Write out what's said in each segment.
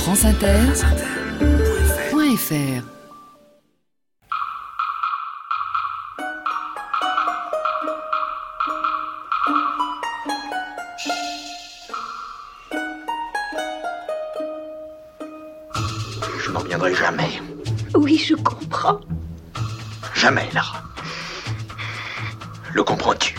franceinter.fr. Je n'en reviendrai jamais. Oui, je comprends. Jamais, Lara. Le comprends-tu?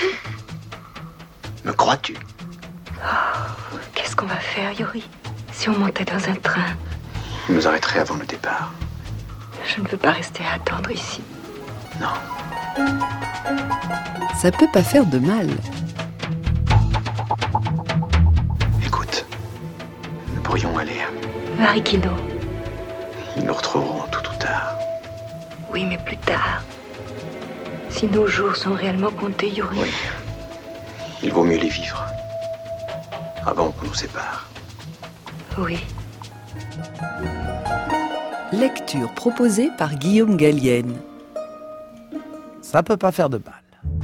Me crois-tu? Qu'est-ce qu'on va faire, Yuri, si on montait dans un train? Il nous arrêterait avant le départ. Je ne veux pas rester à attendre ici. Non. Ça peut pas faire de mal. Écoute, nous pourrions aller. Marikino. Ils nous retrouveront tôt ou tard. Oui, mais plus tard. Si nos jours sont réellement comptés, Yuri. Oui. Il vaut mieux les vivre. Avant qu'on nous sépare. Oui. Lecture proposée par Guillaume Gallienne. Ça peut pas faire de mal.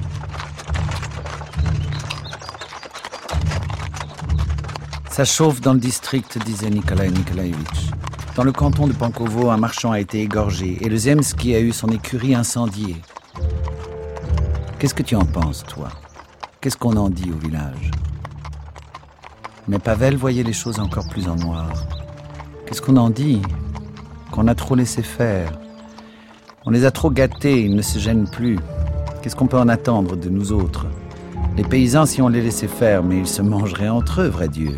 Ça chauffe dans le district, disait Nikolai Nikolaïevitch. Dans le canton de Pankovo, un marchand a été égorgé et le Zemski a eu son écurie incendiée. Qu'est-ce que tu en penses, toi? Qu'est-ce qu'on en dit au village? Mais Pavel voyait les choses encore plus en noir. Qu'est-ce qu'on en dit? Qu'on a trop laissé faire. On les a trop gâtés, ils ne se gênent plus. Qu'est-ce qu'on peut en attendre de nous autres? Les paysans, si on les laissait faire, mais ils se mangeraient entre eux, vrai Dieu.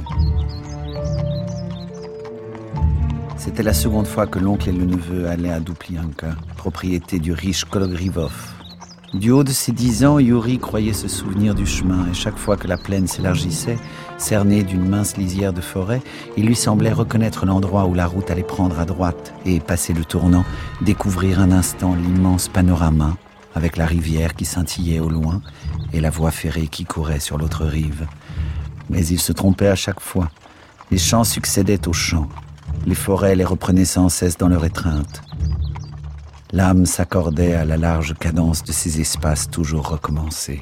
C'était la seconde fois que l'oncle et le neveu allaient à Duplianka, propriété du riche Kologrivov. Du haut de ses 10 ans, Yuri croyait se souvenir du chemin, et chaque fois que la plaine s'élargissait, cernée d'une mince lisière de forêt, il lui semblait reconnaître l'endroit où la route allait prendre à droite, et, passé le tournant, découvrir un instant l'immense panorama, avec la rivière qui scintillait au loin, et la voie ferrée qui courait sur l'autre rive. Mais il se trompait à chaque fois. Les champs succédaient aux champs. Les forêts les reprenaient sans cesse dans leur étreinte. L'âme s'accordait à la large cadence de ces espaces toujours recommencés.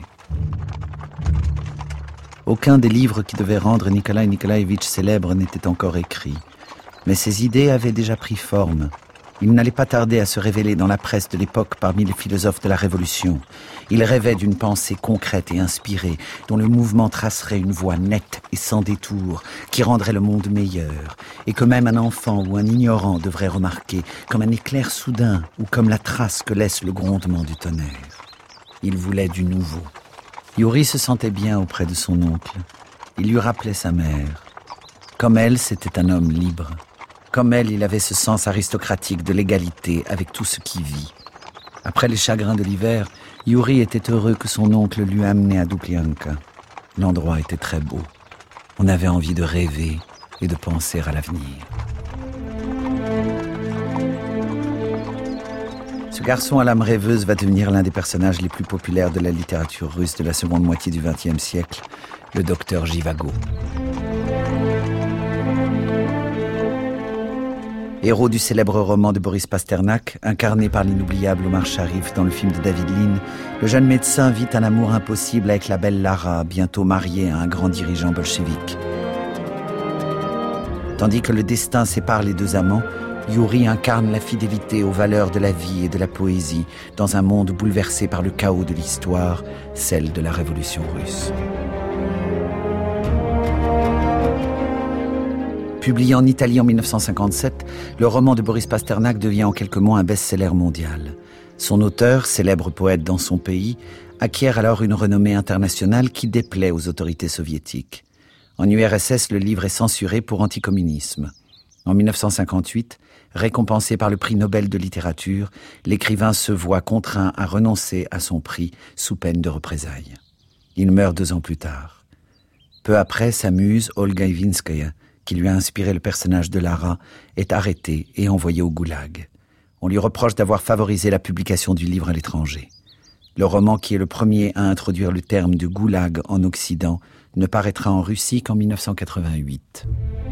Aucun des livres qui devaient rendre Nikolai Nikolaïevitch célèbre n'était encore écrit. Mais ses idées avaient déjà pris forme. Il n'allait pas tarder à se révéler dans la presse de l'époque parmi les philosophes de la Révolution. Il rêvait d'une pensée concrète et inspirée, dont le mouvement tracerait une voie nette et sans détour, qui rendrait le monde meilleur, et que même un enfant ou un ignorant devrait remarquer, comme un éclair soudain ou comme la trace que laisse le grondement du tonnerre. Il voulait du nouveau. Yuri se sentait bien auprès de son oncle. Il lui rappelait sa mère. Comme elle, c'était un homme libre. Comme elle, il avait ce sens aristocratique de l'égalité avec tout ce qui vit. Après les chagrins de l'hiver, Yuri était heureux que son oncle lui amenait à Duplianka. L'endroit était très beau. On avait envie de rêver et de penser à l'avenir. Ce garçon à l'âme rêveuse va devenir l'un des personnages les plus populaires de la littérature russe de la seconde moitié du XXe siècle, le docteur Zhivago. Héros du célèbre roman de Boris Pasternak, incarné par l'inoubliable Omar Sharif dans le film de David Lean, le jeune médecin vit un amour impossible avec la belle Lara, bientôt mariée à un grand dirigeant bolchevique. Tandis que le destin sépare les deux amants, Yuri incarne la fidélité aux valeurs de la vie et de la poésie dans un monde bouleversé par le chaos de l'histoire, celle de la révolution russe. Publié en Italie en 1957, le roman de Boris Pasternak devient en quelques mois un best-seller mondial. Son auteur, célèbre poète dans son pays, acquiert alors une renommée internationale qui déplaît aux autorités soviétiques. En URSS, le livre est censuré pour anticommunisme. En 1958, récompensé par le prix Nobel de littérature, l'écrivain se voit contraint à renoncer à son prix sous peine de représailles. Il meurt 2 ans plus tard. Peu après, sa muse, Olga Ivinskaya, qui lui a inspiré le personnage de Lara, est arrêtée et envoyée au goulag. On lui reproche d'avoir favorisé la publication du livre à l'étranger. Le roman, qui est le premier à introduire le terme de goulag en Occident, ne paraîtra en Russie qu'en 1988.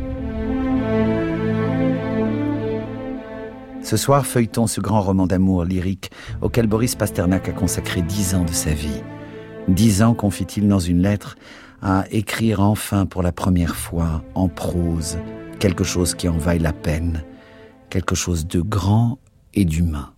Ce soir, feuilletons ce grand roman d'amour lyrique auquel Boris Pasternak a consacré 10 ans de sa vie. 10 ans, confie-t-il dans une lettre, à écrire enfin pour la première fois, en prose, quelque chose qui en vaille la peine, quelque chose de grand et d'humain.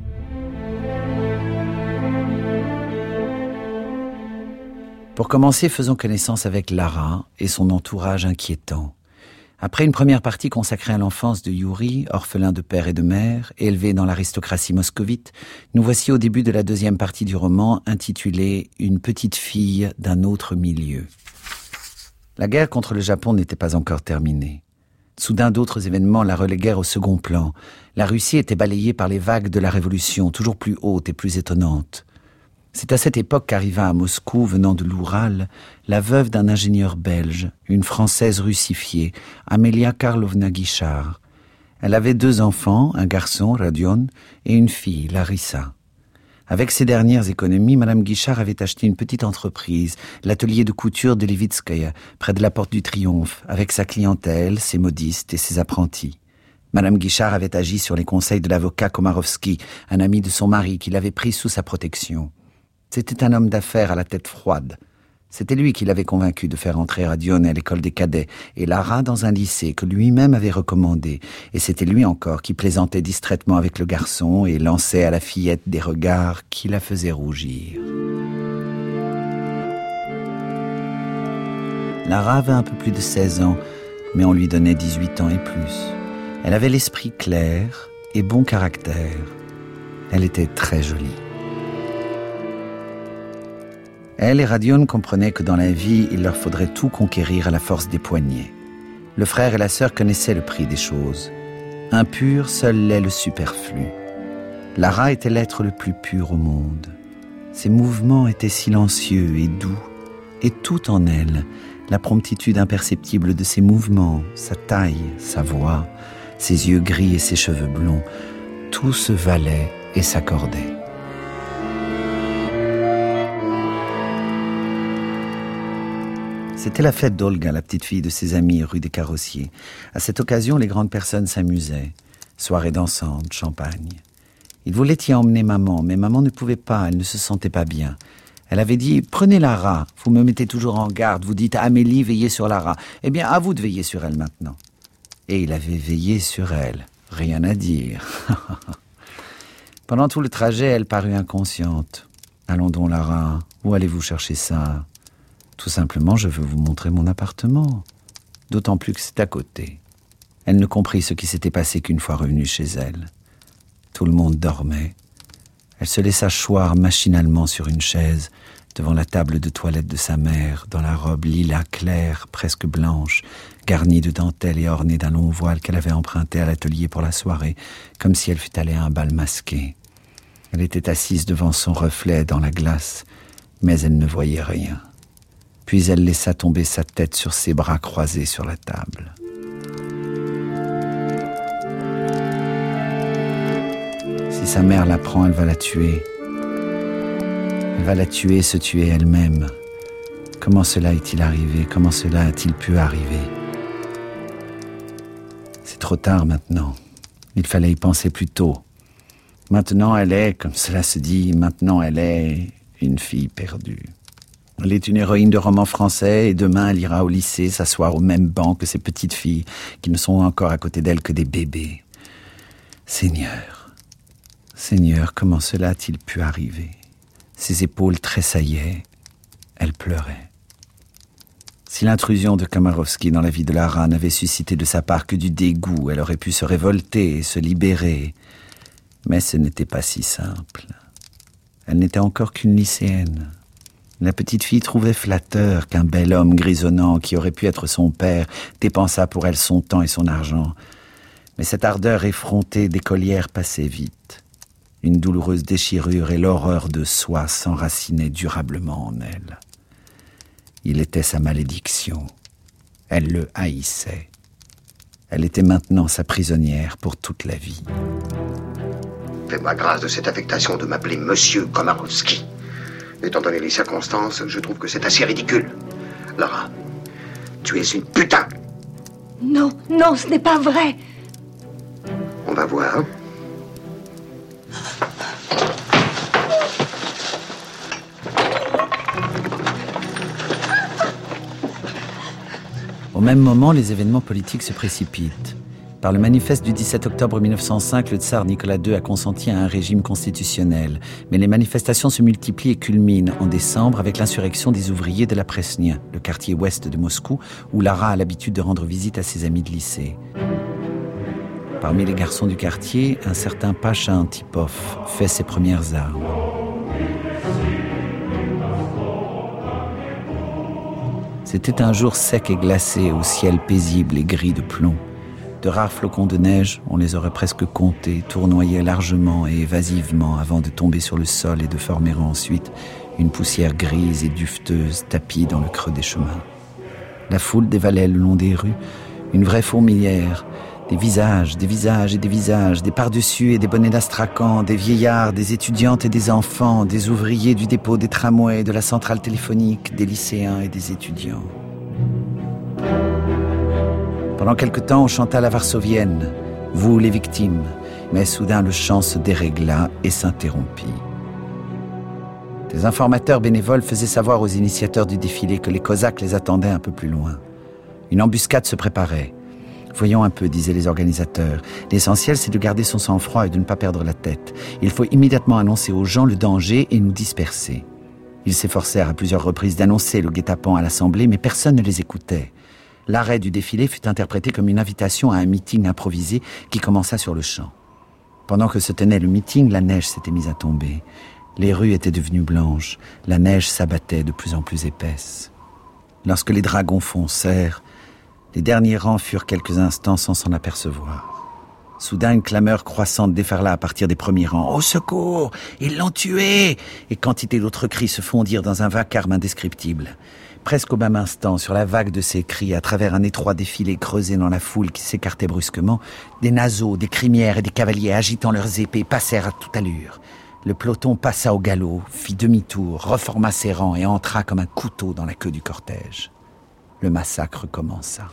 Pour commencer, faisons connaissance avec Lara et son entourage inquiétant. Après une première partie consacrée à l'enfance de Yuri, orphelin de père et de mère, élevé dans l'aristocratie moscovite, nous voici au début de la deuxième partie du roman intitulée « Une petite fille d'un autre milieu ». La guerre contre le Japon n'était pas encore terminée. Soudain, d'autres événements la reléguèrent au second plan. La Russie était balayée par les vagues de la Révolution, toujours plus hautes et plus étonnantes. C'est à cette époque qu'arriva à Moscou, venant de l'Oural, la veuve d'un ingénieur belge, une Française russifiée, Amelia Karlovna Guichard. Elle avait 2 enfants, un garçon, Radion, et une fille, Larissa. Avec ses dernières économies, Madame Guichard avait acheté une petite entreprise, l'atelier de couture de Levitskaya, près de la Porte du Triomphe, avec sa clientèle, ses modistes et ses apprentis. Madame Guichard avait agi sur les conseils de l'avocat Komarovski, un ami de son mari qui l'avait pris sous sa protection. C'était un homme d'affaires à la tête froide. C'était lui qui l'avait convaincu de faire entrer Radion à l'école des cadets et Lara dans un lycée que lui-même avait recommandé. Et c'était lui encore qui plaisantait distraitement avec le garçon et lançait à la fillette des regards qui la faisaient rougir. Lara avait un peu plus de 16 ans, mais on lui donnait 18 ans et plus. Elle avait l'esprit clair et bon caractère. Elle était très jolie. Elle et Radion comprenaient que dans la vie, il leur faudrait tout conquérir à la force des poignets. Le frère et la sœur connaissaient le prix des choses. Impur, seul l'est le superflu. Lara était l'être le plus pur au monde. Ses mouvements étaient silencieux et doux, et tout en elle, la promptitude imperceptible de ses mouvements, sa taille, sa voix, ses yeux gris et ses cheveux blonds, tout se valait et s'accordait. C'était la fête d'Olga, la petite fille de ses amis, rue des Carrossiers. À cette occasion, les grandes personnes s'amusaient. Soirée dansante, champagne. Il voulait y emmener maman, mais maman ne pouvait pas, elle ne se sentait pas bien. Elle avait dit « Prenez Lara, vous me mettez toujours en garde, vous dites à Amélie, veillez sur Lara. Eh bien, à vous de veiller sur elle maintenant. » Et il avait veillé sur elle, rien à dire. Pendant tout le trajet, elle parut inconsciente. « Allons donc Lara, où allez-vous chercher ça ?» Tout simplement, je veux vous montrer mon appartement. D'autant plus que c'est à côté. Elle ne comprit ce qui s'était passé qu'une fois revenue chez elle. Tout le monde dormait. Elle se laissa choir machinalement sur une chaise, devant la table de toilette de sa mère, dans la robe lilas claire, presque blanche, garnie de dentelle et ornée d'un long voile qu'elle avait emprunté à l'atelier pour la soirée, comme si elle fût allée à un bal masqué. Elle était assise devant son reflet dans la glace, mais elle ne voyait rien. Puis elle laissa tomber sa tête sur ses bras croisés sur la table. Si sa mère l'apprend, elle va la tuer. Elle va la tuer, se tuer elle-même. Comment cela est-il arrivé? Comment cela a-t-il pu arriver? C'est trop tard maintenant. Il fallait y penser plus tôt. Maintenant elle est, comme cela se dit, maintenant elle est une fille perdue. Elle est une héroïne de roman français et demain elle ira au lycée s'asseoir au même banc que ces petites filles qui ne sont encore à côté d'elle que des bébés. Seigneur, Seigneur, comment cela a-t-il pu arriver? Ses épaules tressaillaient, elle pleurait. Si l'intrusion de Komarovski dans la vie de Lara n'avait suscité de sa part que du dégoût, elle aurait pu se révolter et se libérer. Mais ce n'était pas si simple. Elle n'était encore qu'une lycéenne. La petite fille trouvait flatteur qu'un bel homme grisonnant qui aurait pu être son père dépensât pour elle son temps et son argent. Mais cette ardeur effrontée d'écolière passait vite. Une douloureuse déchirure et l'horreur de soi s'enracinaient durablement en elle. Il était sa malédiction. Elle le haïssait. Elle était maintenant sa prisonnière pour toute la vie. Fais-moi grâce de cette affectation de m'appeler Monsieur Komarovski. Étant donné les circonstances, je trouve que c'est assez ridicule. Lara, tu es une putain. Non, non, ce n'est pas vrai. On va voir. Au même moment, les événements politiques se précipitent. Par le manifeste du 17 octobre 1905, le tsar Nicolas II a consenti à un régime constitutionnel. Mais les manifestations se multiplient et culminent en décembre avec l'insurrection des ouvriers de la Presnia, le quartier ouest de Moscou, où Lara a l'habitude de rendre visite à ses amis de lycée. Parmi les garçons du quartier, un certain Pacha Antipov fait ses premières armes. C'était un jour sec et glacé, au ciel paisible et gris de plomb. De rares flocons de neige, on les aurait presque comptés, tournoyaient largement et évasivement avant de tomber sur le sol et de former ensuite une poussière grise et dufteuse tapie dans le creux des chemins. La foule dévalait le long des rues, une vraie fourmilière, des visages et des visages, des pardessus et des bonnets d'Astrakhan, des vieillards, des étudiantes et des enfants, des ouvriers du dépôt des tramways, de la centrale téléphonique, des lycéens et des étudiants. Pendant quelque temps, on chanta la varsovienne, « Vous les victimes », mais soudain le chant se dérégla et s'interrompit. Des informateurs bénévoles faisaient savoir aux initiateurs du défilé que les Cosaques les attendaient un peu plus loin. Une embuscade se préparait. « Voyons un peu », disaient les organisateurs. « L'essentiel, c'est de garder son sang-froid et de ne pas perdre la tête. Il faut immédiatement annoncer aux gens le danger et nous disperser. » Ils s'efforcèrent à plusieurs reprises d'annoncer le guet-apens à l'Assemblée, mais personne ne les écoutait. L'arrêt du défilé fut interprété comme une invitation à un meeting improvisé qui commença sur le champ. Pendant que se tenait le meeting, la neige s'était mise à tomber. Les rues étaient devenues blanches. La neige s'abattait de plus en plus épaisse. Lorsque les dragons foncèrent, les derniers rangs furent quelques instants sans s'en apercevoir. Soudain, une clameur croissante déferla à partir des premiers rangs. « Au secours! Ils l'ont tué !» Et quantité d'autres cris se fondirent dans un vacarme indescriptible. Presque au même instant, sur la vague de ces cris, à travers un étroit défilé creusé dans la foule qui s'écartait brusquement, des naseaux, des crinières et des cavaliers agitant leurs épées passèrent à toute allure. Le peloton passa au galop, fit demi-tour, reforma ses rangs et entra comme un couteau dans la queue du cortège. Le massacre commença.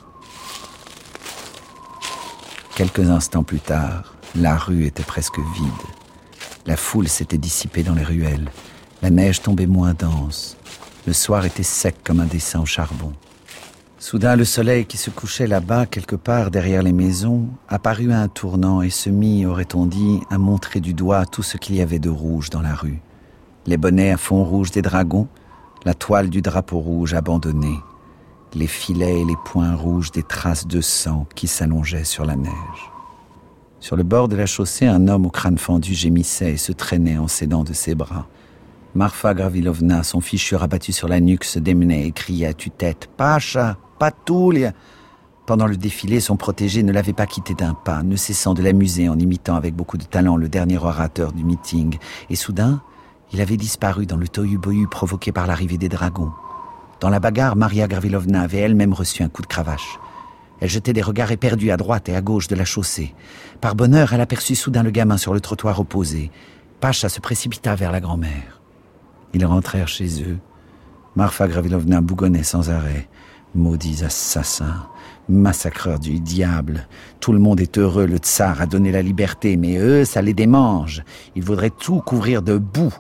Quelques instants plus tard, la rue était presque vide. La foule s'était dissipée dans les ruelles. La neige tombait moins dense. Le soir était sec comme un dessin au charbon. Soudain, le soleil qui se couchait là-bas, quelque part derrière les maisons, apparut à un tournant et se mit, aurait-on dit, à montrer du doigt tout ce qu'il y avait de rouge dans la rue. Les bonnets à fond rouge des dragons, la toile du drapeau rouge abandonné, les filets et les points rouges des traces de sang qui s'allongeaient sur la neige. Sur le bord de la chaussée, un homme au crâne fendu gémissait et se traînait en s'aidant de ses bras. Marfa Gravilovna, son fichu rabattu sur la nuque, se démenait et criait à tue-tête « Pacha, Patoulia !» Pendant le défilé, son protégé ne l'avait pas quitté d'un pas, ne cessant de l'amuser en imitant avec beaucoup de talent le dernier orateur du meeting. Et soudain, il avait disparu dans le tohu-bohu provoqué par l'arrivée des dragons. Dans la bagarre, Maria Gravilovna avait elle-même reçu un coup de cravache. Elle jetait des regards éperdus à droite et à gauche de la chaussée. Par bonheur, elle aperçut soudain le gamin sur le trottoir opposé. Pacha se précipita vers la grand-mère. Ils rentrèrent chez eux. Marfa Gravilovna bougonnait sans arrêt. Maudits assassins, massacreurs du diable. Tout le monde est heureux, le tsar a donné la liberté, mais eux, ça les démange. Ils voudraient tout couvrir de boue.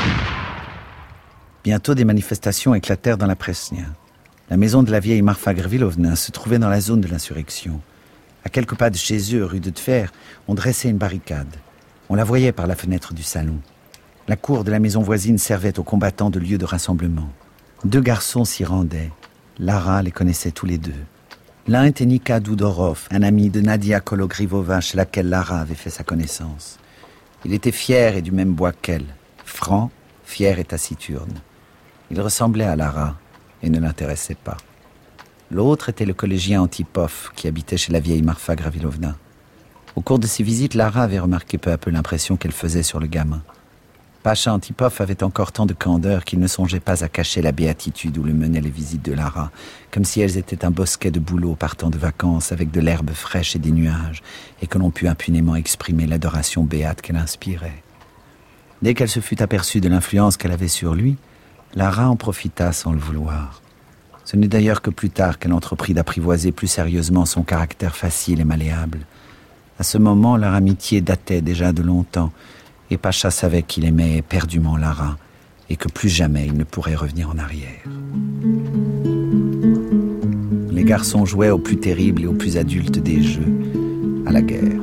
Bientôt, des manifestations éclatèrent dans la Presnia. La maison de la vieille Marfa Gravilovna se trouvait dans la zone de l'insurrection. À quelques pas de chez eux, rue de Tver, on dressait une barricade. On la voyait par la fenêtre du salon. La cour de la maison voisine servait aux combattants de lieu de rassemblement. 2 garçons s'y rendaient. Lara les connaissait tous les 2. L'un était Nika Doudorov, un ami de Nadia Kologrivova chez laquelle Lara avait fait sa connaissance. Il était fier et du même bois qu'elle, franc, fier et taciturne. Il ressemblait à Lara et ne l'intéressait pas. L'autre était le collégien Antipov qui habitait chez la vieille Marfa Gravilovna. Au cours de ses visites, Lara avait remarqué peu à peu l'impression qu'elle faisait sur le gamin. Pacha Antipov avait encore tant de candeur qu'il ne songeait pas à cacher la béatitude où le menaient les visites de Lara, comme si elles étaient un bosquet de bouleaux partant de vacances avec de l'herbe fraîche et des nuages, et que l'on put impunément exprimer l'adoration béate qu'elle inspirait. Dès qu'elle se fut aperçue de l'influence qu'elle avait sur lui, Lara en profita sans le vouloir. Ce n'est d'ailleurs que plus tard qu'elle entreprit d'apprivoiser plus sérieusement son caractère facile et malléable. À ce moment, leur amitié datait déjà de longtemps, et Pacha savait qu'il aimait éperdument Lara et que plus jamais il ne pourrait revenir en arrière. Les Les garçons jouaient aux plus terribles et aux plus adultes des jeux, à la guerre.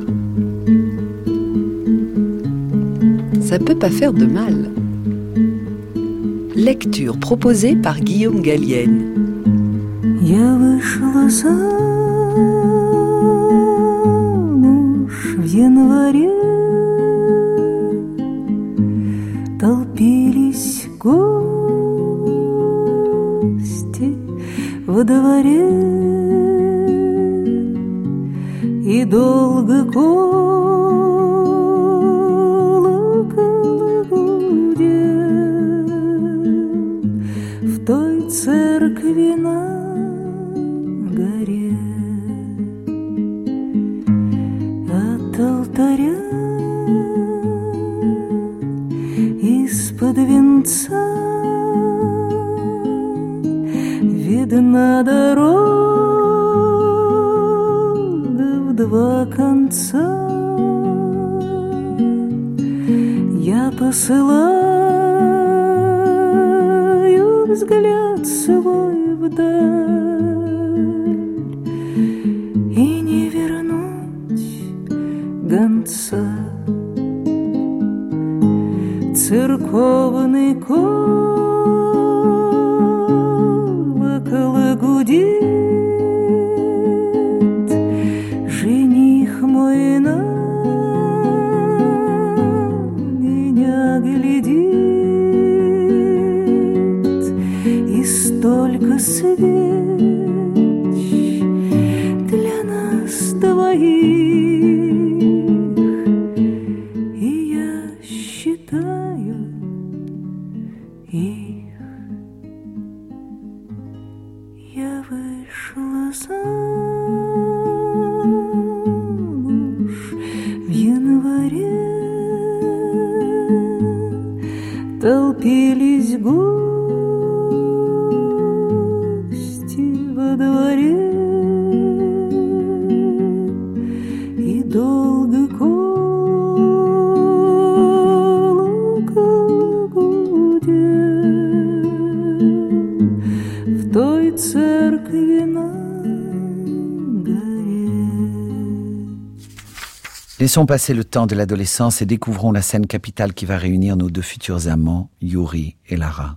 Ça peut pas faire de mal. Lecture proposée par Guillaume Gallienne. Я вышла замуж в январе, толпились гости во дворе, и долго колокол гудел в той церкви на горе. От алтаря из-под венца видна дорога в два конца. Я посылаю взгляд свой вдаль и не вернуть гонца. Церковный колокол гудит, жених мой на меня глядит, и столько свеч для нас двоих. Я вышла замуж в январе, толпились гости во дворе, и долго колокол гудел в той церкви на горе. Laissons passer le temps de l'adolescence et découvrons la scène capitale qui va réunir nos deux futurs amants, Yuri et Lara.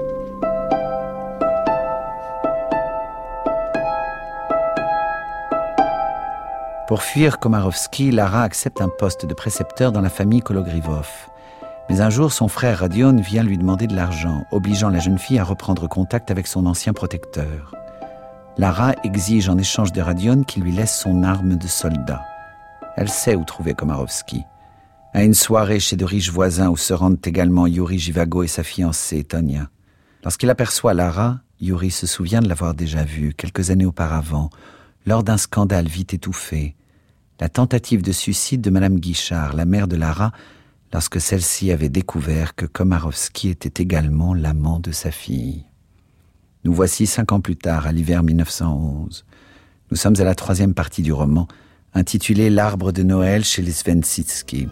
Pour fuir Komarovsky, Lara accepte un poste de précepteur dans la famille Kologrivov. Mais un jour, son frère Radion vient lui demander de l'argent, obligeant la jeune fille à reprendre contact avec son ancien protecteur. Lara exige en échange de Radion qu'il lui laisse son arme de soldat. Elle sait où trouver Komarovsky. À une soirée chez de riches voisins où se rendent également Yuri Jivago et sa fiancée, Tonia. Lorsqu'il aperçoit Lara, Yuri se souvient de l'avoir déjà vue quelques années auparavant, lors d'un scandale vite étouffé, la tentative de suicide de Madame Guichard, la mère de Lara, lorsque celle-ci avait découvert que Komarovsky était également l'amant de sa fille. Nous voici 5 ans plus tard, à l'hiver 1911. Nous sommes à la 3e partie du roman, intitulé « L'arbre de Noël » chez les Svensitsky.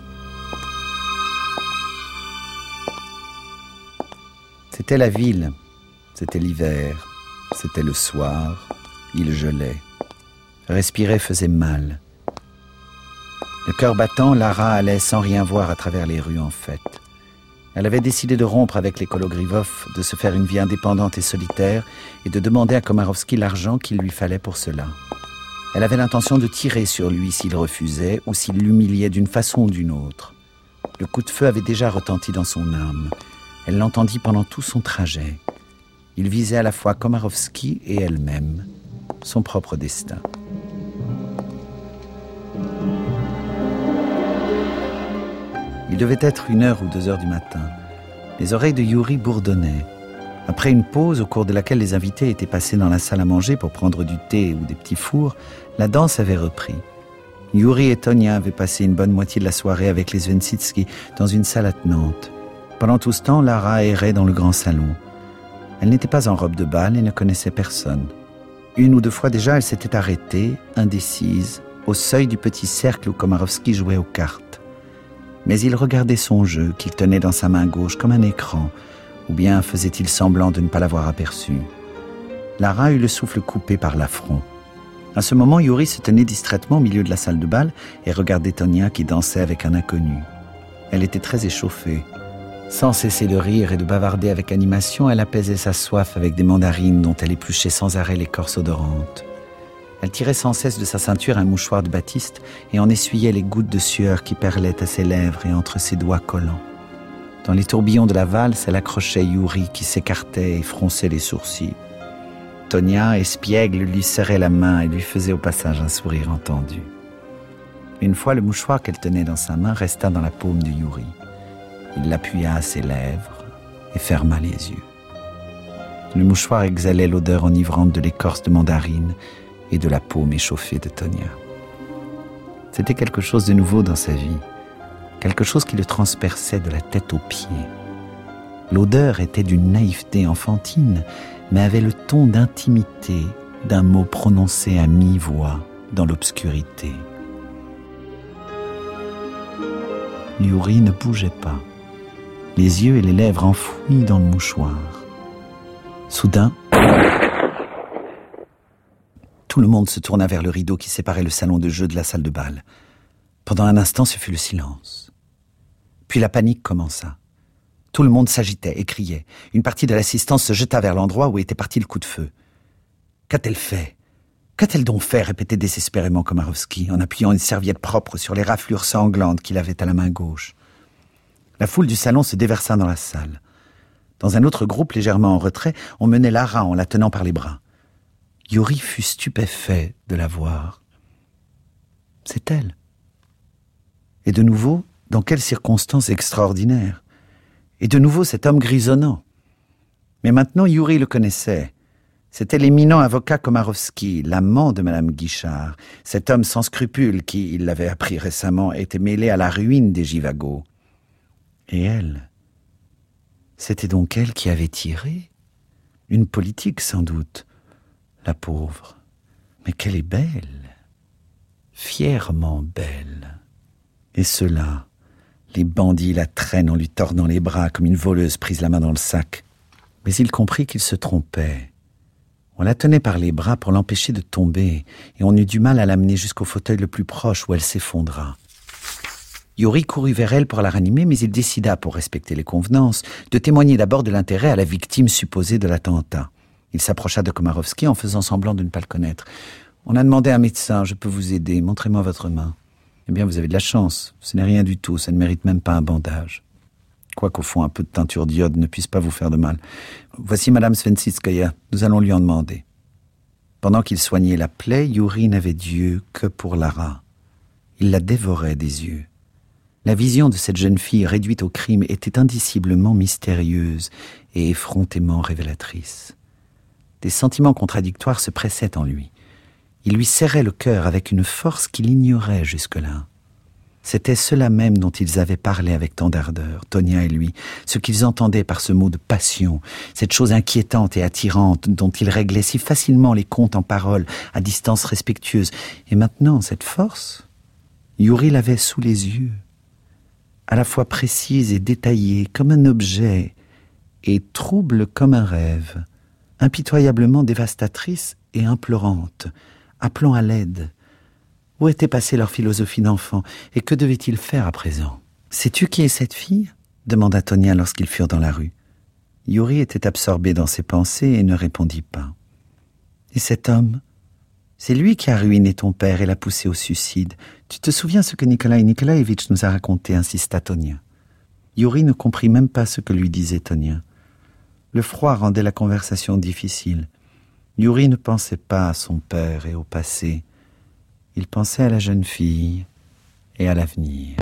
C'était la ville, c'était l'hiver, c'était le soir, il gelait. Respirer faisait mal. Le cœur battant, Lara allait sans rien voir à travers les rues en fête. Elle avait décidé de rompre avec les Kologrivov, de se faire une vie indépendante et solitaire et de demander à Komarovsky l'argent qu'il lui fallait pour cela. Elle avait l'intention de tirer sur lui s'il refusait ou s'il l'humiliait d'une façon ou d'une autre. Le coup de feu avait déjà retenti dans son âme. Elle l'entendit pendant tout son trajet. Il visait à la fois Komarovsky et elle-même, son propre destin. Il devait être 1h ou 2h du matin. Les oreilles de Yuri bourdonnaient. Après une pause au cours de laquelle les invités étaient passés dans la salle à manger pour prendre du thé ou des petits fours, la danse avait repris. Yuri et Tonia avaient passé une bonne moitié de la soirée avec les Svensitsky dans une salle attenante. Pendant tout ce temps, Lara errait dans le grand salon. Elle n'était pas en robe de bal et ne connaissait personne. 1 ou 2 fois déjà, elle s'était arrêtée, indécise, au seuil du petit cercle où Komarovsky jouait aux cartes. Mais il regardait son jeu qu'il tenait dans sa main gauche comme un écran, ou bien faisait-il semblant de ne pas l'avoir aperçu. Lara eut le souffle coupé par l'affront. À ce moment, Yuri se tenait distraitement au milieu de la salle de bal et regardait Tonia qui dansait avec un inconnu. Elle était très échauffée. Sans cesser de rire et de bavarder avec animation, elle apaisait sa soif avec des mandarines dont elle épluchait sans arrêt l'écorce odorante. Elle tirait sans cesse de sa ceinture un mouchoir de batiste et en essuyait les gouttes de sueur qui perlaient à ses lèvres et entre ses doigts collants. Dans les tourbillons de la valse, elle accrochait Yuri qui s'écartait et fronçait les sourcils. Tonia, espiègle, lui serrait la main et lui faisait au passage un sourire entendu. Une fois, le mouchoir qu'elle tenait dans sa main resta dans la paume de Yuri. Il l'appuya à ses lèvres et ferma les yeux. Le mouchoir exhalait l'odeur enivrante de l'écorce de mandarine et de la paume échauffée de Tonia. C'était quelque chose de nouveau dans sa vie, quelque chose qui le transperçait de la tête aux pieds. L'odeur était d'une naïveté enfantine, mais avait le ton d'intimité d'un mot prononcé à mi-voix dans l'obscurité. Yuri ne bougeait pas, les yeux et les lèvres enfouis dans le mouchoir. Soudain, tout le monde se tourna vers le rideau qui séparait le salon de jeu de la salle de bal. Pendant un instant, ce fut le silence. Puis la panique commença. Tout le monde s'agitait et criait. Une partie de l'assistance se jeta vers l'endroit où était parti le coup de feu. « Qu'a-t-elle fait ? Qu'a-t-elle donc fait ?» répétait désespérément Komarowski, en appuyant une serviette propre sur les raflures sanglantes qu'il avait à la main gauche. La foule du salon se déversa dans la salle. Dans un autre groupe, légèrement en retrait, on menait Lara en la tenant par les bras. Yuri fut stupéfait de la voir. C'est elle. Et de nouveau, dans quelles circonstances extraordinaires. Et de nouveau cet homme grisonnant. Mais maintenant, Yuri le connaissait. C'était l'éminent avocat Komarowski, l'amant de Madame Guichard, cet homme sans scrupules qui, il l'avait appris récemment, était mêlé à la ruine des Givago. Et elle, c'était donc elle qui avait tiré. Une politique, sans doute. La pauvre. Mais qu'elle est belle. Fièrement belle. Et cela, les bandits la traînent en lui tordant les bras comme une voleuse prise la main dans le sac. Mais il comprit qu'il se trompait. On la tenait par les bras pour l'empêcher de tomber, et on eut du mal à l'amener jusqu'au fauteuil le plus proche où elle s'effondra. Yuri courut vers elle pour la ranimer, mais il décida, pour respecter les convenances, de témoigner d'abord de l'intérêt à la victime supposée de l'attentat. Il s'approcha de Komarowski en faisant semblant de ne pas le connaître. « On a demandé à un médecin, je peux vous aider, montrez-moi votre main. » « Eh bien, vous avez de la chance, ce n'est rien du tout, ça ne mérite même pas un bandage. Quoiqu'au fond, un peu de teinture d'iode ne puisse pas vous faire de mal. Voici Madame Sventsitskaya, nous allons lui en demander. » Pendant qu'il soignait la plaie, Yuri n'avait d'yeux que pour Lara. Il la dévorait des yeux. La vision de cette jeune fille réduite au crime était indiciblement mystérieuse et effrontément révélatrice. Des sentiments contradictoires se pressaient en lui. Il lui serrait le cœur avec une force qu'il ignorait jusque-là. C'était cela même dont ils avaient parlé avec tant d'ardeur, Tonia et lui, ce qu'ils entendaient par ce mot de passion, cette chose inquiétante et attirante dont ils réglaient si facilement les comptes en paroles, à distance respectueuse. Et maintenant, cette force, Yuri l'avait sous les yeux, à la fois précise et détaillée, comme un objet, et trouble comme un rêve, impitoyablement dévastatrice et implorante, appelant à l'aide. Où était passée leur philosophie d'enfant, et que devait-il faire à présent ? « Sais-tu qui est cette fille ?» demanda Tonia lorsqu'ils furent dans la rue. Yuri était absorbé dans ses pensées et ne répondit pas. « Et cet homme ? C'est lui qui a ruiné ton père et l'a poussé au suicide. Tu te souviens ce que Nikolai Nikolaïevitch nous a raconté ?» insista Tonia. Yuri ne comprit même pas ce que lui disait Tonia. Le froid rendait la conversation difficile. Yuri ne pensait pas à son père et au passé. Il pensait à la jeune fille et à l'avenir.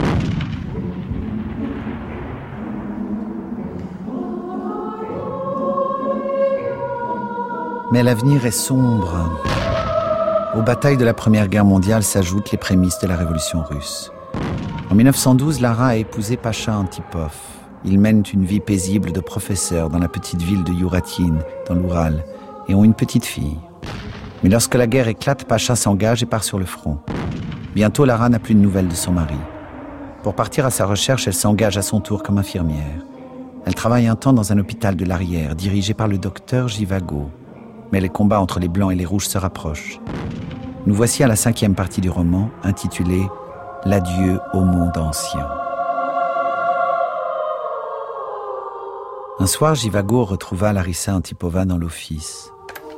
Mais l'avenir est sombre. Aux batailles de la Première Guerre mondiale s'ajoutent les prémices de la Révolution russe. En 1912, Lara a épousé Pacha Antipov. Ils mènent une vie paisible de professeur dans la petite ville de Youratin, dans l'Oural, et ont une petite fille. Mais lorsque la guerre éclate, Pacha s'engage et part sur le front. Bientôt, Lara n'a plus de nouvelles de son mari. Pour partir à sa recherche, elle s'engage à son tour comme infirmière. Elle travaille un temps dans un hôpital de l'arrière, dirigé par le docteur Givago. Mais les combats entre les Blancs et les Rouges se rapprochent. Nous voici à la 5e partie du roman, intitulée « L'adieu au monde ancien ». Un soir, Jivago retrouva Larissa Antipova dans l'office.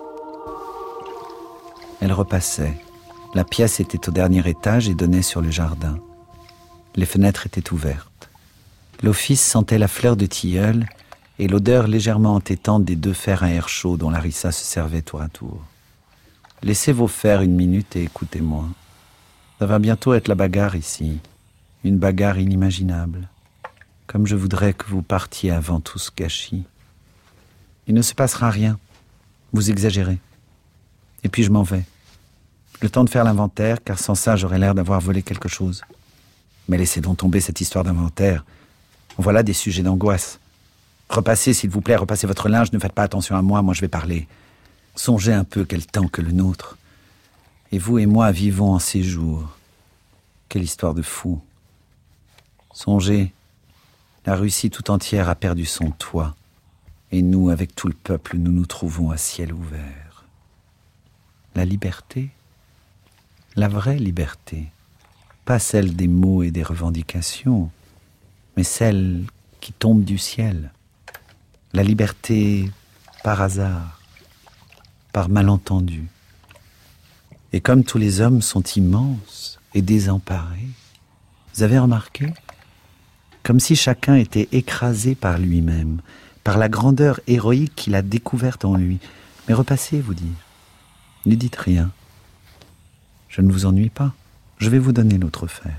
Elle repassait. La pièce était au dernier étage et donnait sur le jardin. Les fenêtres étaient ouvertes. L'office sentait la fleur de tilleul et l'odeur légèrement entêtante des 2 fers à air chaud dont Larissa se servait tour à tour. « Laissez vos fers 1 minute et écoutez-moi. Ça va bientôt être la bagarre ici. Une bagarre inimaginable. Comme je voudrais que vous partiez avant tout ce gâchis. Il ne se passera rien. Vous exagérez. Et puis je m'en vais. Le temps de faire l'inventaire, car sans ça, j'aurais l'air d'avoir volé quelque chose. Mais laissez donc tomber cette histoire d'inventaire. Voilà des sujets d'angoisse. Repassez, s'il vous plaît, repassez votre linge, ne faites pas attention à moi je vais parler. Songez un peu quel temps que le nôtre. Et vous et moi vivons en ces jours. Quelle histoire de fou. Songez, la Russie tout entière a perdu son toit. Et nous, avec tout le peuple, nous nous trouvons à ciel ouvert. La liberté, la vraie liberté, pas celle des mots et des revendications, mais celle qui tombe du ciel. La liberté par hasard, par malentendu. Et comme tous les hommes sont immenses et désemparés, vous avez remarqué ? Comme si chacun était écrasé par lui-même, par la grandeur héroïque qu'il a découverte en lui. Mais repassez, vous dire. Ne dites rien. Je ne vous ennuie pas. Je vais vous donner l'autre fer.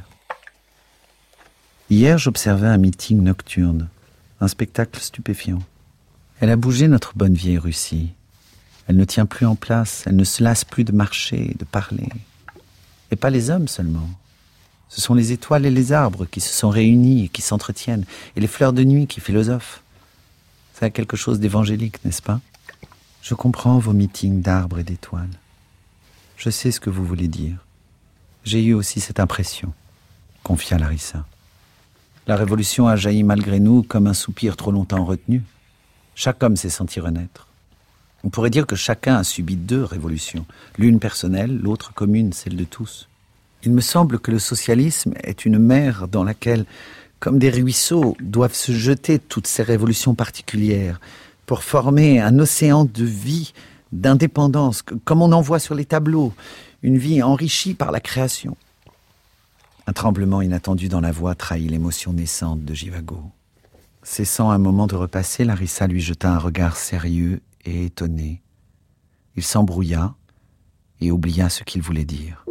Hier, j'observais un meeting nocturne, un spectacle stupéfiant. Elle a bougé notre bonne vieille Russie. Elle ne tient plus en place, elle ne se lasse plus de marcher, de parler. Et pas les hommes seulement. Ce sont les étoiles et les arbres qui se sont réunis et qui s'entretiennent, et les fleurs de nuit qui philosophent. Ça a quelque chose d'évangélique, n'est-ce pas ? Je comprends vos meetings d'arbres et d'étoiles. Je sais ce que vous voulez dire. J'ai eu aussi cette impression, confia Larissa. La révolution a jailli malgré nous comme un soupir trop longtemps retenu. Chaque homme s'est senti renaître. On pourrait dire que chacun a subi 2 révolutions, l'une personnelle, l'autre commune, celle de tous. Il me semble que le socialisme est une mer dans laquelle, comme des ruisseaux, doivent se jeter toutes ces révolutions particulières pour former un océan de vie, d'indépendance, comme on en voit sur les tableaux, une vie enrichie par la création. Un tremblement inattendu dans la voix trahit l'émotion naissante de Jivago. Cessant un moment de repasser, Larissa lui jeta un regard sérieux et étonné. Il s'embrouilla et oublia ce qu'il voulait dire.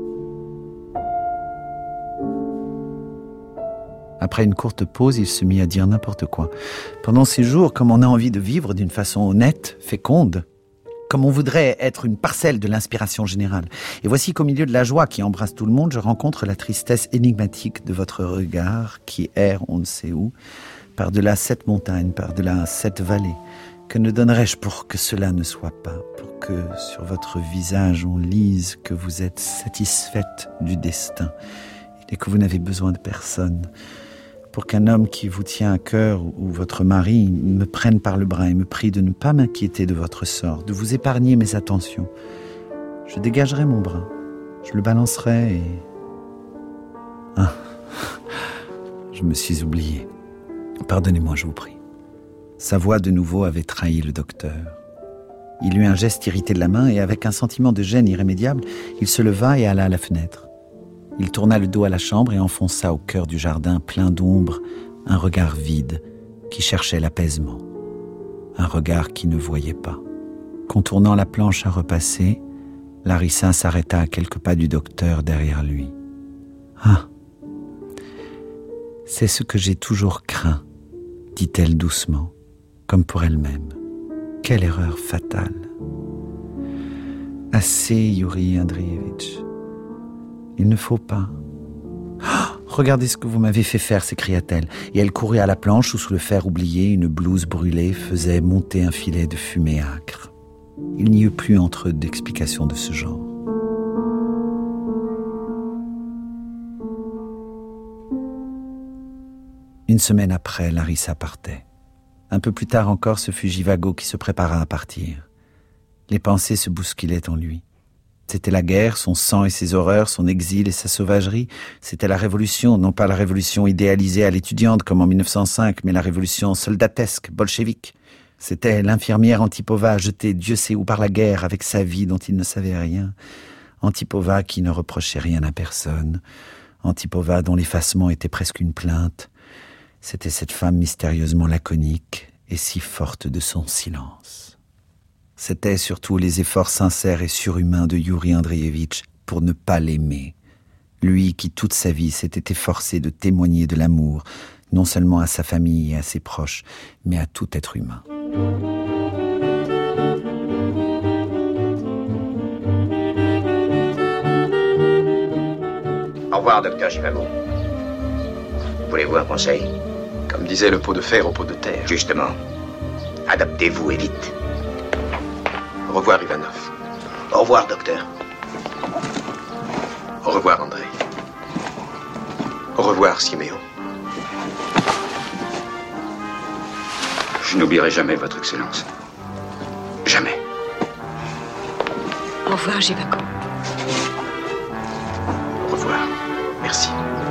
Après une courte pause, il se mit à dire n'importe quoi. Pendant ces jours, comme on a envie de vivre d'une façon honnête, féconde, comme on voudrait être une parcelle de l'inspiration générale. Et voici qu'au milieu de la joie qui embrasse tout le monde, je rencontre la tristesse énigmatique de votre regard qui erre on ne sait où, par-delà cette montagne, par-delà cette vallée. Que ne donnerais-je pour que cela ne soit pas, pour que sur votre visage on lise que vous êtes satisfaite du destin et que vous n'avez besoin de personne, pour qu'un homme qui vous tient à cœur ou votre mari me prenne par le bras et me prie de ne pas m'inquiéter de votre sort, de vous épargner mes attentions. Je dégagerai mon bras, je le balancerai et... Ah, je me suis oublié. Pardonnez-moi, je vous prie. Sa voix de nouveau avait trahi le docteur. Il eut un geste irrité de la main et avec un sentiment de gêne irrémédiable, il se leva et alla à la fenêtre. Il tourna le dos à la chambre et enfonça au cœur du jardin plein d'ombre un regard vide qui cherchait l'apaisement. Un regard qui ne voyait pas. Contournant la planche à repasser, Larissa s'arrêta à quelques pas du docteur derrière lui. « Ah, c'est ce que j'ai toujours craint, dit-elle doucement, comme pour elle-même. Quelle erreur fatale. Assez, Yuri Andreevitch. Il ne faut pas. Oh, regardez ce que vous m'avez fait faire, s'écria-t-elle, et elle courut à la planche où, sous le fer oublié, une blouse brûlée faisait monter un filet de fumée âcre. Il n'y eut plus entre eux d'explications de ce genre. Une semaine après, Larissa partait. Un peu plus tard encore, ce fut Jivago qui se prépara à partir. Les pensées se bousculaient en lui. C'était la guerre, son sang et ses horreurs, son exil et sa sauvagerie. C'était la révolution, non pas la révolution idéalisée à l'étudiante comme en 1905, mais la révolution soldatesque, bolchevique. C'était l'infirmière Antipova, jetée Dieu sait où par la guerre, avec sa vie dont il ne savait rien. Antipova qui ne reprochait rien à personne. Antipova dont l'effacement était presque une plainte. C'était cette femme mystérieusement laconique et si forte de son silence. C'étaient surtout les efforts sincères et surhumains de Youri Andreevitch pour ne pas l'aimer. Lui qui toute sa vie s'était efforcé de témoigner de l'amour, non seulement à sa famille et à ses proches, mais à tout être humain. Au revoir, docteur Givago. Voulez-vous un conseil? Comme disait le pot de fer au pot de terre. Justement. Adaptez-vous et vite. Au revoir, Ivanov. Au revoir, docteur. Au revoir, Andrei. Au revoir, Siméon. Je n'oublierai jamais votre excellence. Jamais. Au revoir, Givago. Au revoir. Merci.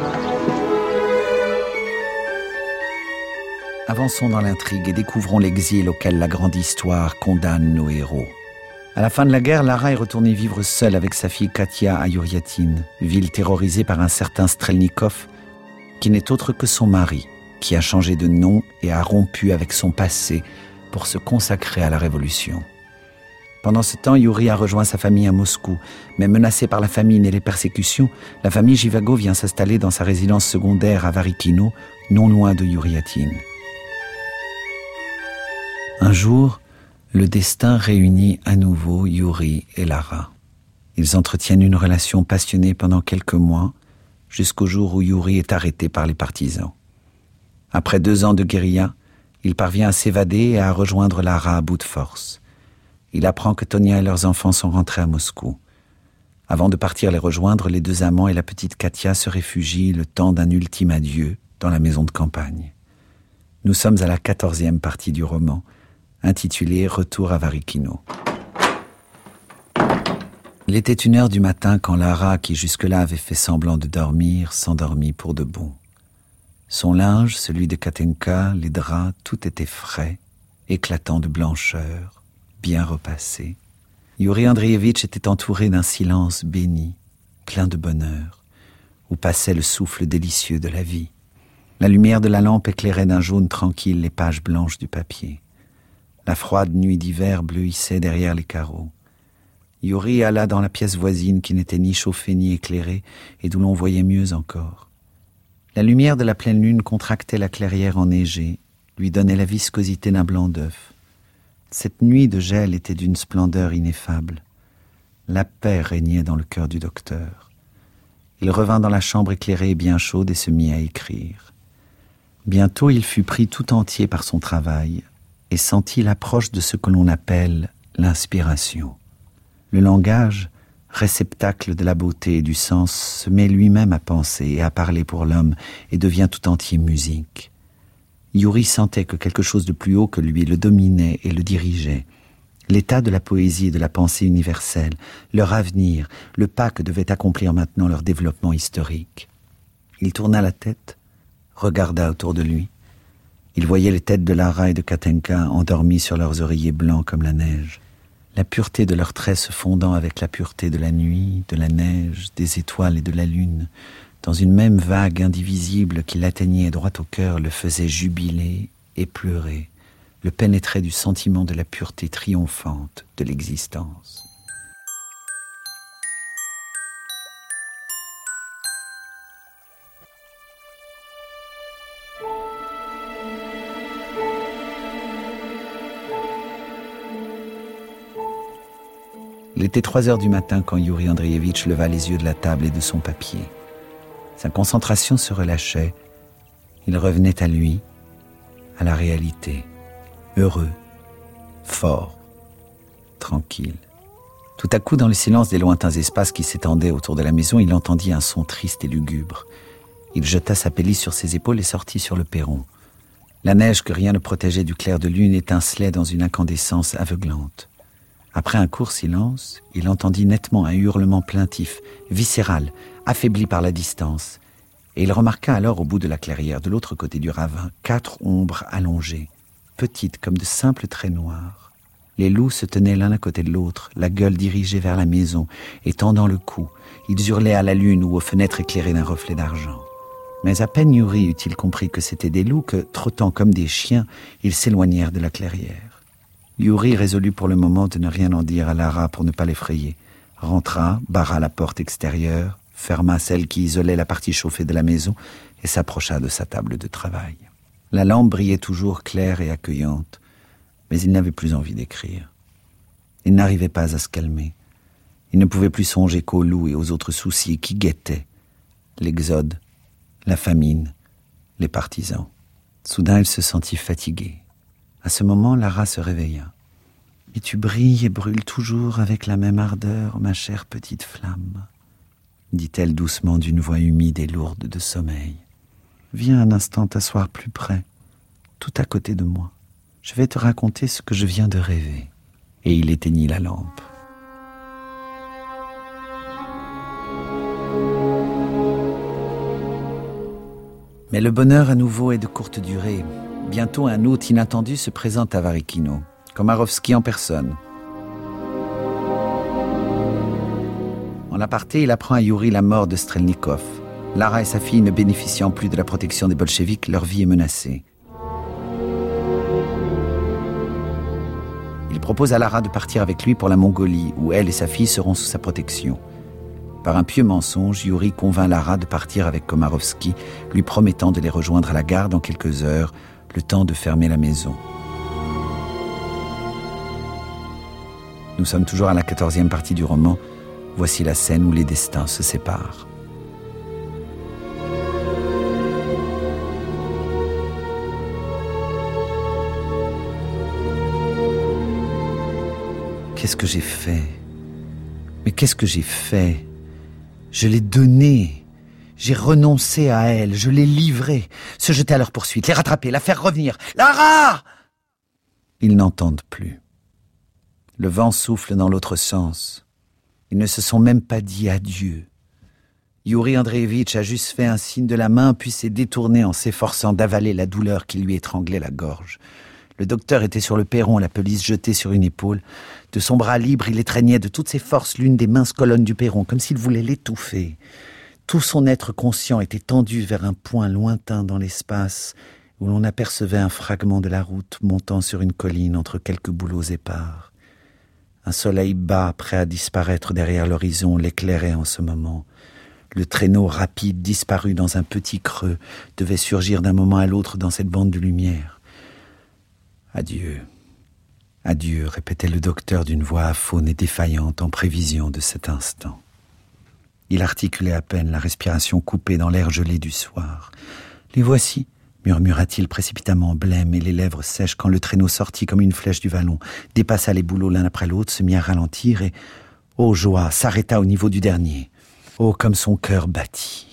Avançons dans l'intrigue et découvrons l'exil auquel la grande histoire condamne nos héros. À la fin de la guerre, Lara est retournée vivre seule avec sa fille Katia à Yuriatine, ville terrorisée par un certain Strelnikov, qui n'est autre que son mari, qui a changé de nom et a rompu avec son passé pour se consacrer à la révolution. Pendant ce temps, Youri a rejoint sa famille à Moscou, mais menacée par la famine et les persécutions, la famille Givago vient s'installer dans sa résidence secondaire à Varykino, non loin de Yuriatine. Un jour, le destin réunit à nouveau Youri et Lara. Ils entretiennent une relation passionnée pendant quelques mois, jusqu'au jour où Youri est arrêté par les partisans. Après 2 ans de guérilla, il parvient à s'évader et à rejoindre Lara à bout de force. Il apprend que Tonia et leurs enfants sont rentrés à Moscou. Avant de partir les rejoindre, les 2 amants et la petite Katia se réfugient le temps d'un ultime adieu dans la maison de campagne. Nous sommes à la 14e partie du roman, intitulé « Retour à Varykino ». Il était 1h du matin quand Lara, qui jusque-là avait fait semblant de dormir, s'endormit pour de bon. Son linge, celui de Katenka, les draps, tout était frais, éclatant de blancheur, bien repassé. Youri Andreevitch était entouré d'un silence béni, plein de bonheur, où passait le souffle délicieux de la vie. La lumière de la lampe éclairait d'un jaune tranquille les pages blanches du papier. La froide nuit d'hiver bleuissait derrière les carreaux. Youri alla dans la pièce voisine qui n'était ni chauffée ni éclairée et d'où l'on voyait mieux encore. La lumière de la pleine lune contractait la clairière enneigée, lui donnait la viscosité d'un blanc d'œuf. Cette nuit de gel était d'une splendeur ineffable. La paix régnait dans le cœur du docteur. Il revint dans la chambre éclairée et bien chaude et se mit à écrire. Bientôt il fut pris tout entier par son travail et sentit l'approche de ce que l'on appelle l'inspiration. Le langage, réceptacle de la beauté et du sens, se met lui-même à penser et à parler pour l'homme et devient tout entier musique. Youri sentait que quelque chose de plus haut que lui le dominait et le dirigeait. L'état de la poésie et de la pensée universelle, leur avenir, le pas que devait accomplir maintenant leur développement historique. Il tourna la tête, regarda autour de lui. Il voyait les têtes de Lara et de Katenka endormies sur leurs oreillers blancs comme la neige. La pureté de leurs traits se fondant avec la pureté de la nuit, de la neige, des étoiles et de la lune, dans une même vague indivisible qui l'atteignait droit au cœur, le faisait jubiler et pleurer, le pénétrait du sentiment de la pureté triomphante de l'existence. Il était 3h du matin quand Youri Andreevitch leva les yeux de la table et de son papier. Sa concentration se relâchait. Il revenait à lui, à la réalité, heureux, fort, tranquille. Tout à coup, dans le silence des lointains espaces qui s'étendaient autour de la maison, il entendit un son triste et lugubre. Il jeta sa pelisse sur ses épaules et sortit sur le perron. La neige que rien ne protégeait du clair de lune étincelait dans une incandescence aveuglante. Après un court silence, il entendit nettement un hurlement plaintif, viscéral, affaibli par la distance, et il remarqua alors au bout de la clairière, de l'autre côté du ravin, 4 ombres allongées, petites comme de simples traits noirs. Les loups se tenaient l'un à côté de l'autre, la gueule dirigée vers la maison, et tendant le cou, ils hurlaient à la lune ou aux fenêtres éclairées d'un reflet d'argent. Mais à peine Yuri eut-il compris que c'étaient des loups que, trottant comme des chiens, ils s'éloignèrent de la clairière. Yuri résolut pour le moment de ne rien en dire à Lara pour ne pas l'effrayer. Rentra, barra la porte extérieure, ferma celle qui isolait la partie chauffée de la maison et s'approcha de sa table de travail. La lampe brillait toujours claire et accueillante, mais il n'avait plus envie d'écrire. Il n'arrivait pas à se calmer. Il ne pouvait plus songer qu'aux loups et aux autres soucis qui guettaient. L'exode, la famine, les partisans. Soudain, il se sentit fatigué. À ce moment, Lara se réveilla. « Et tu brilles et brûles toujours avec la même ardeur, ma chère petite flamme », dit-elle doucement d'une voix humide et lourde de sommeil. « Viens un instant t'asseoir plus près, tout à côté de moi. Je vais te raconter ce que je viens de rêver. » Et il éteignit la lampe. Mais le bonheur à nouveau est de courte durée. Bientôt, un hôte inattendu se présente à Varikino, Komarovski en personne. En aparté, il apprend à Yuri la mort de Strelnikov. Lara et sa fille ne bénéficiant plus de la protection des bolcheviks, leur vie est menacée. Il propose à Lara de partir avec lui pour la Mongolie, où elle et sa fille seront sous sa protection. Par un pieux mensonge, Yuri convainc Lara de partir avec Komarovski, lui promettant de les rejoindre à la gare dans quelques heures, le temps de fermer la maison. Nous sommes toujours à la 14e partie du roman. Voici la scène où les destins se séparent. Qu'est-ce que j'ai fait ? Mais qu'est-ce que j'ai fait ? Je l'ai donnée. J'ai renoncé à elle. Je l'ai livrée. Se jeter à leur poursuite, les rattraper, la faire revenir. Lara ! Ils n'entendent plus. Le vent souffle dans l'autre sens. Ils ne se sont même pas dit adieu. Yuri Andreevitch a juste fait un signe de la main, puis s'est détourné en s'efforçant d'avaler la douleur qui lui étranglait la gorge. Le docteur était sur le perron, la pelisse jetée sur une épaule. De son bras libre, il étreignait de toutes ses forces l'une des minces colonnes du perron, comme s'il voulait l'étouffer. Tout son être conscient était tendu vers un point lointain dans l'espace, où l'on apercevait un fragment de la route montant sur une colline entre quelques bouleaux épars. Un soleil bas, prêt à disparaître derrière l'horizon, l'éclairait en ce moment. Le traîneau rapide, disparu dans un petit creux, devait surgir d'un moment à l'autre dans cette bande de lumière. Adieu, adieu, répétait le docteur d'une voix aphone et défaillante en prévision de cet instant. Il articulait à peine, la respiration coupée dans l'air gelé du soir. « Les voici !» murmura-t-il précipitamment, blême et les lèvres sèches, quand le traîneau sortit comme une flèche du vallon, dépassa les bouleaux l'un après l'autre, se mit à ralentir et, ô joie, s'arrêta au niveau du dernier. Oh, comme son cœur battit.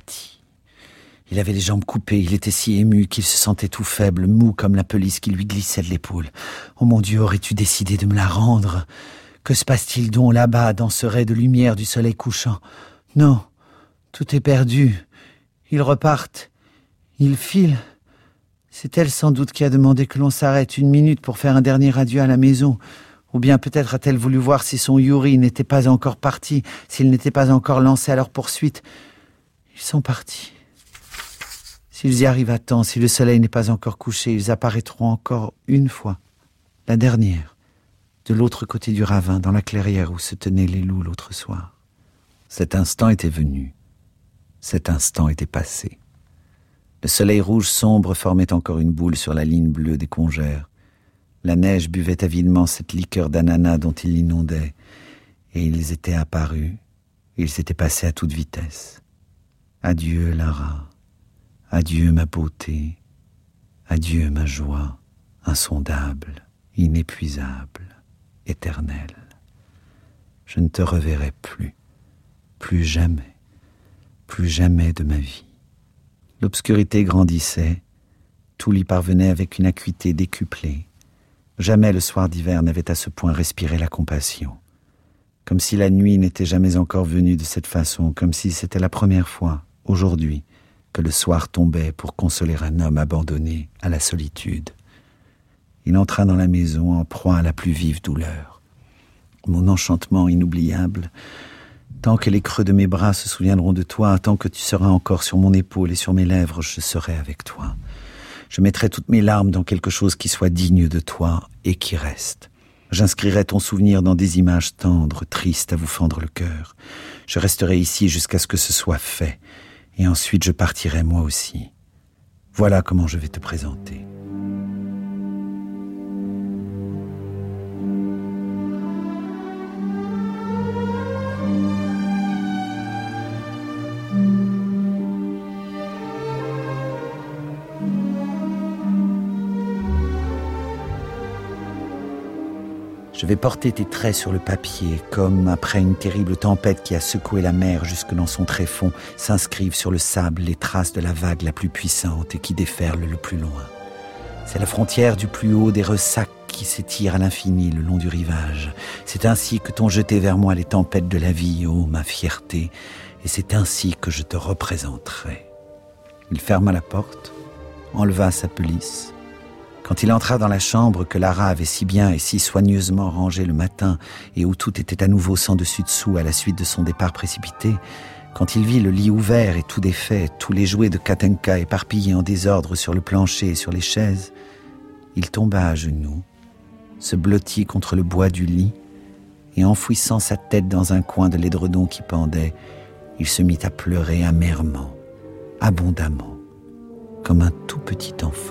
Il avait les jambes coupées, il était si ému qu'il se sentait tout faible, mou comme la pelisse qui lui glissait de l'épaule. Oh mon Dieu, aurais-tu décidé de me la rendre ? Que se passe-t-il donc là-bas, dans ce ray de lumière du soleil couchant ? Non, tout est perdu. Ils repartent. Ils filent. C'est elle sans doute qui a demandé que l'on s'arrête 1 minute pour faire un dernier adieu à la maison. Ou bien peut-être a-t-elle voulu voir si son Yuri n'était pas encore parti, s'il n'était pas encore lancé à leur poursuite. Ils sont partis. S'ils y arrivent à temps, si le soleil n'est pas encore couché, ils apparaîtront encore une fois, la dernière, de l'autre côté du ravin, dans la clairière où se tenaient les loups l'autre soir. Cet instant était venu. Cet instant était passé. Le soleil rouge sombre formait encore une boule sur la ligne bleue des congères. La neige buvait avidement cette liqueur d'ananas dont il l'inondait, et ils étaient apparus, ils étaient passés à toute vitesse. Adieu, Lara. Adieu, ma beauté. Adieu, ma joie, insondable, inépuisable, éternelle. Je ne te reverrai plus jamais de ma vie. L'obscurité grandissait, tout lui parvenait avec une acuité décuplée. Jamais le soir d'hiver n'avait à ce point respiré la compassion. Comme si la nuit n'était jamais encore venue de cette façon, comme si c'était la première fois, aujourd'hui, que le soir tombait pour consoler un homme abandonné à la solitude. Il entra dans la maison en proie à la plus vive douleur. Mon enchantement inoubliable, tant que les creux de mes bras se souviendront de toi, tant que tu seras encore sur mon épaule et sur mes lèvres, je serai avec toi. Je mettrai toutes mes larmes dans quelque chose qui soit digne de toi et qui reste. J'inscrirai ton souvenir dans des images tendres, tristes à vous fendre le cœur. Je resterai ici jusqu'à ce que ce soit fait, et ensuite je partirai moi aussi. Voilà comment je vais te présenter. Je vais porter tes traits sur le papier, comme après une terrible tempête qui a secoué la mer jusque dans son tréfonds, s'inscrivent sur le sable les traces de la vague la plus puissante et qui déferle le plus loin. C'est la frontière du plus haut des ressacs qui s'étire à l'infini le long du rivage. C'est ainsi que t'ont jeté vers moi les tempêtes de la vie, ô ma fierté, et c'est ainsi que je te représenterai. Il ferma la porte, enleva sa pelisse. Quand il entra dans la chambre que Lara avait si bien et si soigneusement rangée le matin et où tout était à nouveau sans dessus-dessous à la suite de son départ précipité, quand il vit le lit ouvert et tout défait, tous les jouets de Katenka éparpillés en désordre sur le plancher et sur les chaises, il tomba à genoux, se blottit contre le bois du lit et enfouissant sa tête dans un coin de l'édredon qui pendait, il se mit à pleurer amèrement, abondamment, comme un tout petit enfant.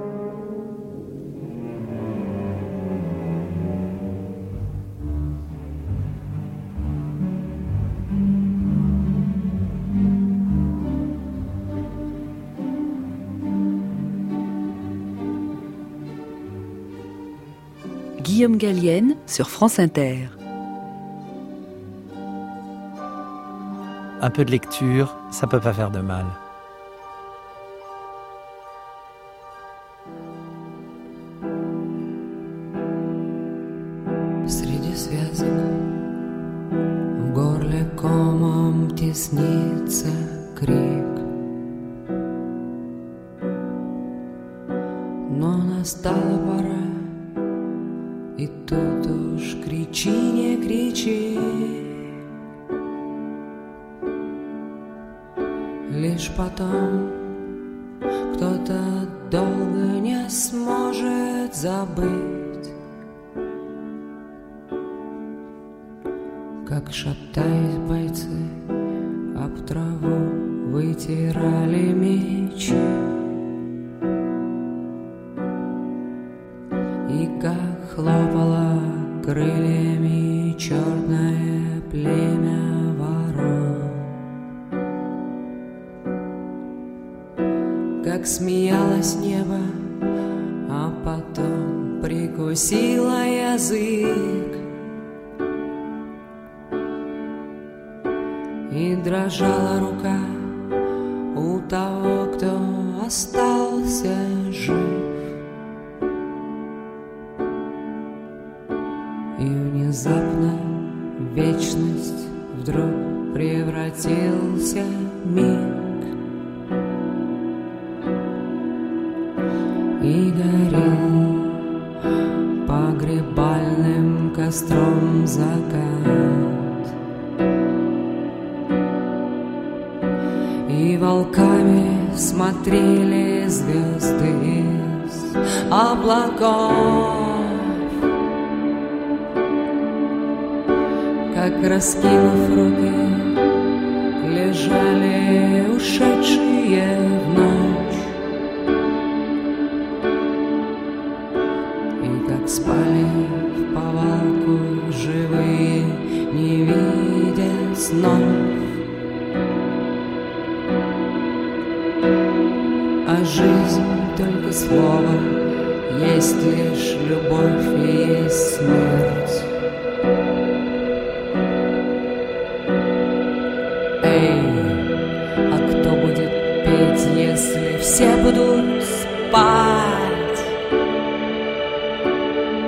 Guillaume Gallienne sur France Inter. Un peu de lecture, ça peut pas faire de mal. Среди связок в горле комом теснится крик, но настала пора. И тут уж кричи, не кричи, лишь потом кто-то долго не сможет забыть, как, шатаясь, бойцы об траву вытирали мечи, и как хлопало крыльями черное племя ворон, как смеялось небо, а потом прикусило язык, и дрожала рука у того, кто остался жив. И внезапно в вечность вдруг превратился миг, и горел погребальным костром закат, и волками смотрели звезды из облаков, как, раскинув руки, лежали ушедшие в ночь, и как спали в повалку живые, не видя снов. А жизнь только слово, есть лишь любовь и есть смерть. А кто будет петь, если все будут спать?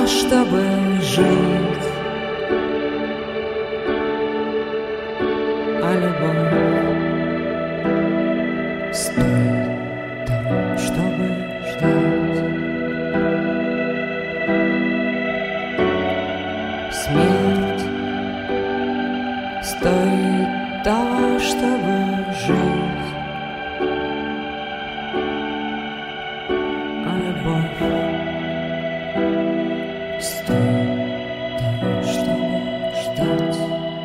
чтобы жить. А любовь стоит того, чтобы ждать. Смерть стоит того, чтобы жить. А любовь стоит того, чтобы ждать.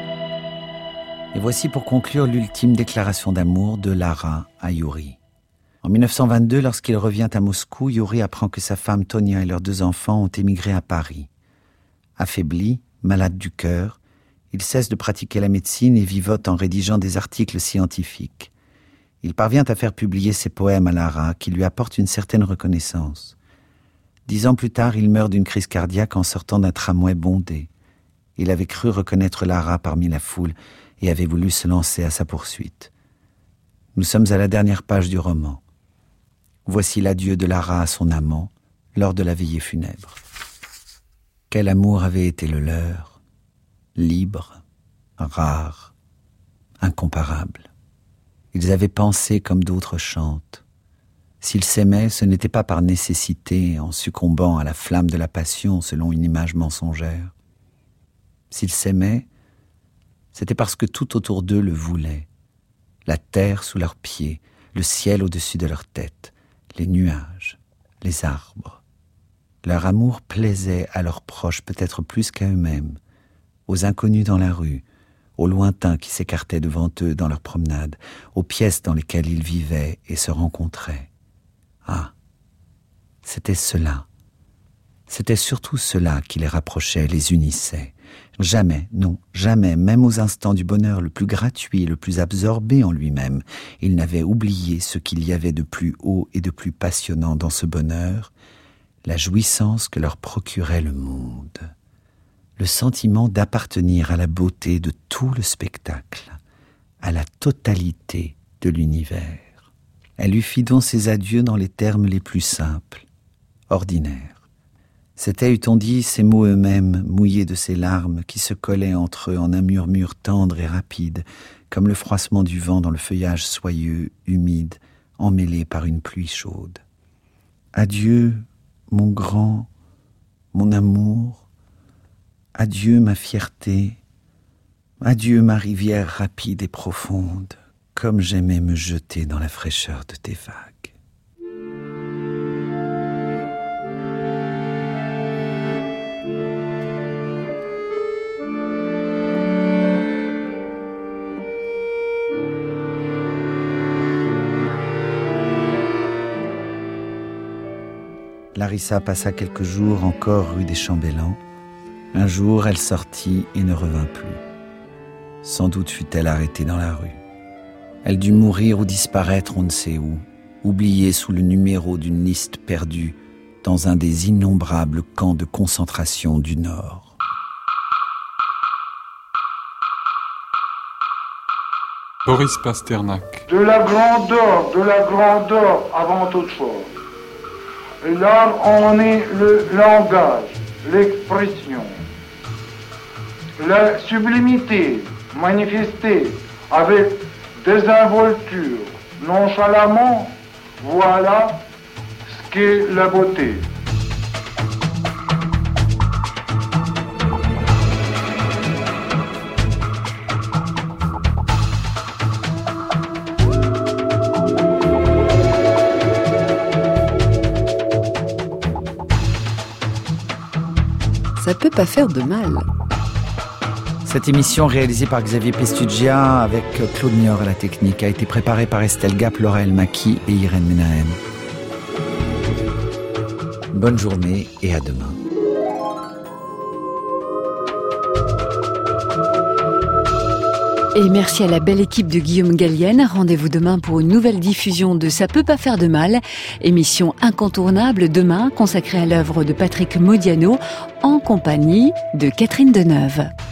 Et voici pour conclure l'ultime déclaration d'amour de Lara à Yuri. En 1922, lorsqu'il revient à Moscou, Yuri apprend que sa femme Tonia et leurs 2 enfants ont émigré à Paris. Affaibli, malade du cœur, il cesse de pratiquer la médecine et vivote en rédigeant des articles scientifiques. Il parvient à faire publier ses poèmes à Lara, qui lui apportent une certaine reconnaissance. 10 ans plus tard, il meurt d'une crise cardiaque en sortant d'un tramway bondé. Il avait cru reconnaître Lara parmi la foule et avait voulu se lancer à sa poursuite. Nous sommes à la dernière page du roman. Voici l'adieu de Lara à son amant lors de la veillée funèbre. Quel amour avait été le leur, libre, rare, incomparable. Ils avaient pensé comme d'autres chantent. S'ils s'aimaient, ce n'était pas par nécessité, en succombant à la flamme de la passion selon une image mensongère. S'ils s'aimaient, c'était parce que tout autour d'eux le voulait. La terre sous leurs pieds, le ciel au-dessus de leur tête, les nuages, les arbres. Leur amour plaisait à leurs proches peut-être plus qu'à eux-mêmes, aux inconnus dans la rue, aux lointains qui s'écartaient devant eux dans leurs promenades, aux pièces dans lesquelles ils vivaient et se rencontraient. Ah, c'était cela. C'était surtout cela qui les rapprochait, les unissait. Jamais, non, jamais, même aux instants du bonheur le plus gratuit et le plus absorbé en lui-même, il n'avait oublié ce qu'il y avait de plus haut et de plus passionnant dans ce bonheur, la jouissance que leur procurait le monde, le sentiment d'appartenir à la beauté de tout le spectacle, à la totalité de l'univers. Elle lui fit donc ses adieux dans les termes les plus simples, ordinaires. C'étaient, eût-on dit, ces mots eux-mêmes, mouillés de ces larmes, qui se collaient entre eux en un murmure tendre et rapide, comme le froissement du vent dans le feuillage soyeux, humide, emmêlé par une pluie chaude. Adieu, mon grand, mon amour, adieu ma fierté, adieu ma rivière rapide et profonde, comme j'aimais me jeter dans la fraîcheur de tes vagues. Larissa passa quelques jours encore rue des Chambellans. Un jour, elle sortit et ne revint plus. Sans doute fut-elle arrêtée dans la rue. Elle dut mourir ou disparaître on ne sait où, oubliée sous le numéro d'une liste perdue dans un des innombrables camps de concentration du Nord. Boris Pasternak. De la grandeur avant toute chose. L'art en est le langage, l'expression. La sublimité manifestée avec désinvolture, nonchalamment, voilà ce qu'est la beauté. Ça peut pas faire de mal. Cette émission réalisée par Xavier Pestugia avec Claude Niort à la technique a été préparée par Estelle Gap, Laurel Maki et Irène Menahem. Bonne journée et à demain. Et merci à la belle équipe de Guillaume Gallienne. Rendez-vous demain pour une nouvelle diffusion de Ça peut pas faire de mal. Émission incontournable demain consacrée à l'œuvre de Patrick Modiano en compagnie de Catherine Deneuve.